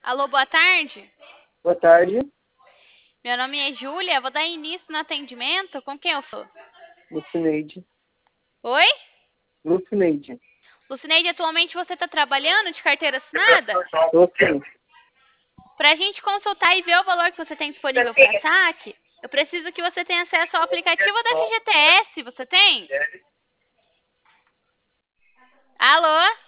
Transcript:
Alô, boa tarde. Boa tarde, Meu nome é Júlia, vou dar início no atendimento. Com quem eu sou? Lucineide. Oi? Lucineide. Lucineide, atualmente você está trabalhando de carteira assinada? Tô sim. Para a gente consultar e ver o valor que você tem disponível para saque, eu preciso que você tenha acesso ao aplicativo da FGTS. Você tem? Alô?